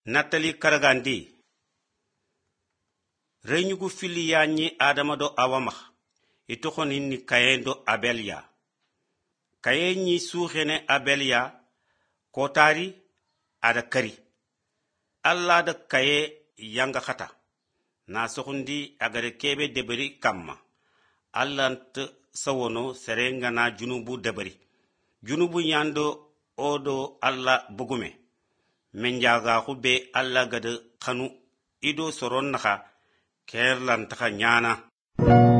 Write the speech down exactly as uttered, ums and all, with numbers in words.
Natali karagandi renyugu fili yanyi adama do awama ito khonin ni kayen do abelya kayen ni sukhene abelya kotari ada kari alla da kaye yanga khata na sokhundi agare kebe deberi kamma alla nt sawono serenga na junubu deberi junubu nyando odo alla bugume menjaga khube alla gade khanu ido soron nakha kerlan taka nyana